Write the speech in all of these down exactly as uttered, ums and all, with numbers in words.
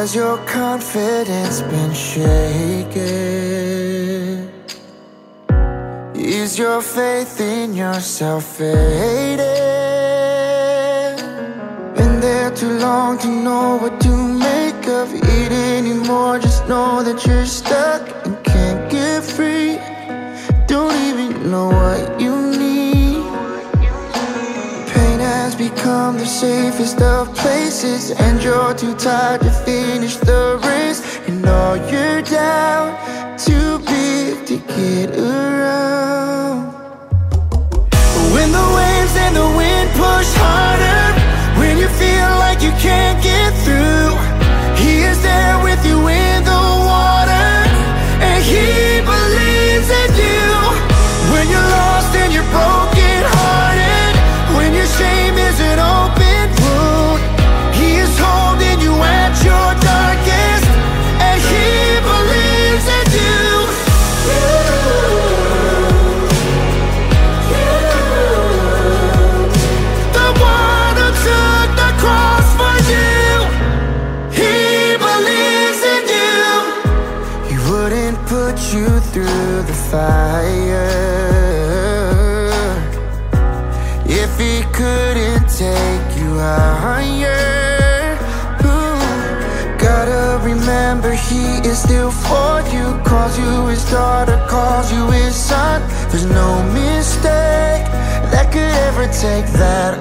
Has your confidence been shaken? Is your faith in yourself faded? Been there too long to know what to make of it anymore. Just know that you're stuck and can't get free. Don't even know what you need. Pain has become the safest of places, and you're too tired to finish the race. And all you're down too big to get around. When the waves and the wind push harder, when you feel like you can't get through, He is there with you in the water, and He believes in you. When you're lost and you're broken hearted, when your shame is an open wound, He is holding you at your darkest, and He believes in you. You, you, the one who took the cross for you, He believes in you. He wouldn't put you through the fire if He couldn't take you higher. Ooh, gotta remember He is still for you. Calls you His daughter, calls you His son. There's no mistake that could ever take that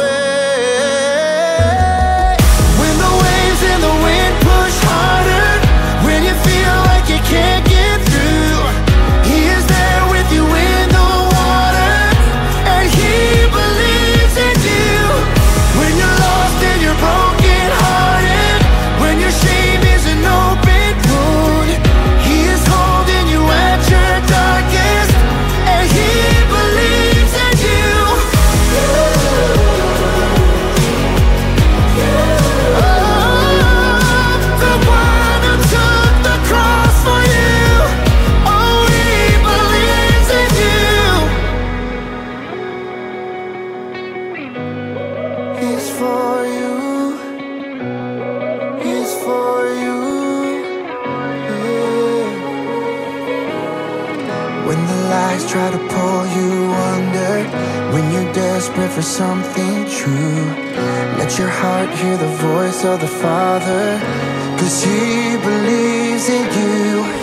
away. When the waves and the wind push harder, when you feel like you can't get through, He is there with you in the water, and He believes in you. When you're lost and you're broken hearted, when your shame is an open wound, He is holding you at your darkest, and He believes in you. You, you, oh, the one who took the cross for you, oh, He believes in you. He's for you, He's for you, yeah. When the lies try to pull you under, when you're desperate for something true, let your heart hear the voice of the Father, 'cause He believes in you.